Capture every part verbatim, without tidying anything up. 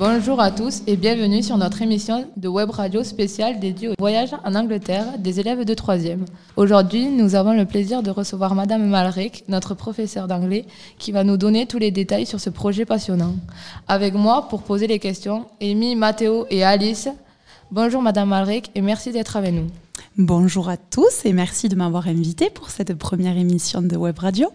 Bonjour à tous et bienvenue sur notre émission de web radio spéciale dédiée au voyage en Angleterre des élèves de troisième. Aujourd'hui, nous avons le plaisir de recevoir Madame Malrick, notre professeure d'anglais, qui va nous donner tous les détails sur ce projet passionnant. Avec moi, pour poser les questions, Amy, Mathéo et Alice. Bonjour Madame Malrick et merci d'être avec nous. Bonjour à tous et merci de m'avoir invitée pour cette première émission de web radio.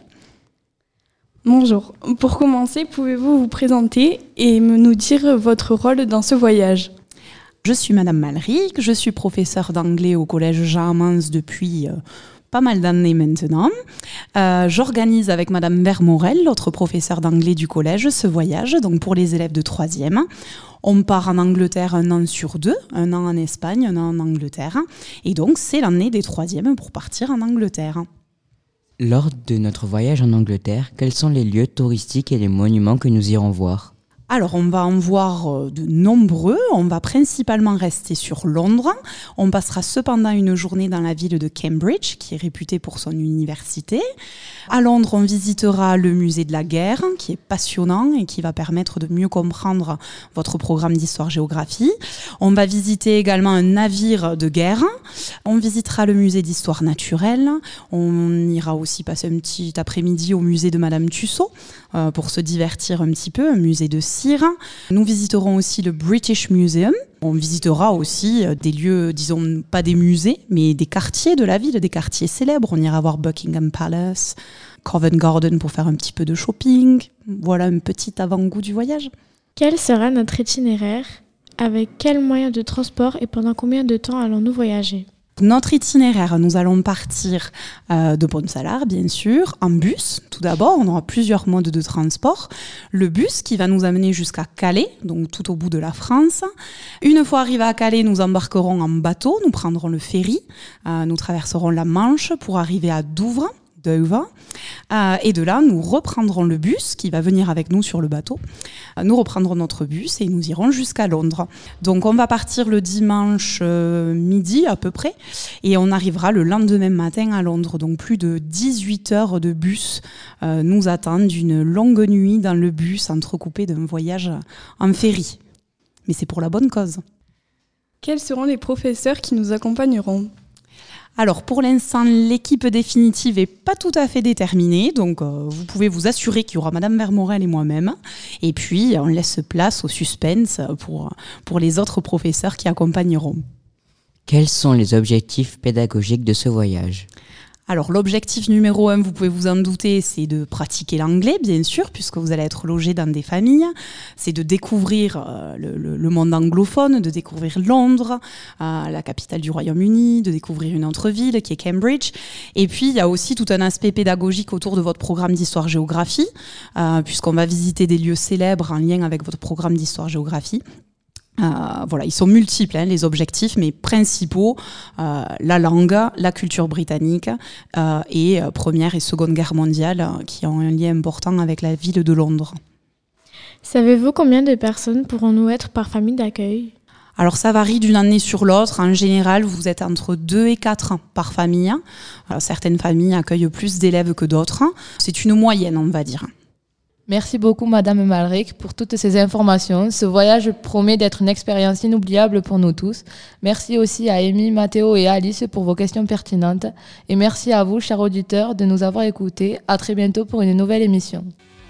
Bonjour. Pour commencer, pouvez-vous vous présenter et me nous dire votre rôle dans ce voyage ? Je suis Madame Malrick, je suis professeure d'anglais au collège Jean Amans depuis euh, pas mal d'années maintenant. Euh, j'organise avec Madame Vermorel, l'autre professeure d'anglais du collège, ce voyage, donc pour les élèves de troisième. On part en Angleterre un an sur deux, un an en Espagne, un an en Angleterre. Et donc, c'est l'année des troisièmes pour partir en Angleterre. Lors de notre voyage en Angleterre, quels sont les lieux touristiques et les monuments que nous irons voir ? Alors, on va en voir de nombreux. On va principalement rester sur Londres. On passera cependant une journée dans la ville de Cambridge, qui est réputée pour son université. À Londres, on visitera le musée de la guerre, qui est passionnant et qui va permettre de mieux comprendre votre programme d'histoire-géographie. On va visiter également un navire de guerre. On visitera le musée d'histoire naturelle. On ira aussi passer un petit après-midi au musée de Madame Tussaud euh, pour se divertir un petit peu, un musée de cire. Nous visiterons aussi le British Museum. On visitera aussi des lieux, disons pas des musées, mais des quartiers de la ville, des quartiers célèbres. On ira voir Buckingham Palace, Covent Garden pour faire un petit peu de shopping. Voilà un petit avant-goût du voyage. Quel sera notre itinéraire ? Avec quels moyens de transport et pendant combien de temps allons-nous voyager ? Notre itinéraire, nous allons partir euh, de Pont-Salard, bien sûr, en bus. Tout d'abord, on aura plusieurs modes de transport. Le bus qui va nous amener jusqu'à Calais, donc tout au bout de la France. Une fois arrivés à Calais, nous embarquerons en bateau, nous prendrons le ferry, euh, nous traverserons la Manche pour arriver à Douvres. Dover. Euh, et de là, nous reprendrons le bus qui va venir avec nous sur le bateau. Euh, nous reprendrons notre bus et nous irons jusqu'à Londres. Donc, on va partir le dimanche euh, midi à peu près et on arrivera le lendemain matin à Londres. Donc, plus de dix-huit heures de bus euh, nous attendent, une longue nuit dans le bus entrecoupée d'un voyage en ferry. Mais c'est pour la bonne cause. Quels seront les professeurs qui nous accompagneront ? Alors pour l'instant, l'équipe définitive n'est pas tout à fait déterminée, donc euh, vous pouvez vous assurer qu'il y aura Madame Vermorel et moi-même. Et puis on laisse place au suspense pour, pour les autres professeurs qui accompagneront. Quels sont les objectifs pédagogiques de ce voyage ? Alors l'objectif numéro un, vous pouvez vous en douter, c'est de pratiquer l'anglais, bien sûr, puisque vous allez être logé dans des familles. C'est de découvrir euh, le, le, le monde anglophone, de découvrir Londres, euh, la capitale du Royaume-Uni, de découvrir une autre ville qui est Cambridge. Et puis il y a aussi tout un aspect pédagogique autour de votre programme d'histoire-géographie, euh, puisqu'on va visiter des lieux célèbres en lien avec votre programme d'histoire-géographie. Euh, voilà, ils sont multiples, hein, les objectifs, mais principaux, euh, la langue, la culture britannique euh, et euh, Première et Seconde Guerre mondiale euh, qui ont un lien important avec la ville de Londres. Savez-vous combien de personnes pourront-nous être par famille d'accueil ? Alors ça varie d'une année sur l'autre. En général, vous êtes entre deux et quatre par famille. Alors, certaines familles accueillent plus d'élèves que d'autres. C'est une moyenne, on va dire. Merci beaucoup Madame Malrick pour toutes ces informations. Ce voyage promet d'être une expérience inoubliable pour nous tous. Merci aussi à Amy, Mathéo et Alice pour vos questions pertinentes. Et merci à vous, chers auditeurs, de nous avoir écoutés. À très bientôt pour une nouvelle émission.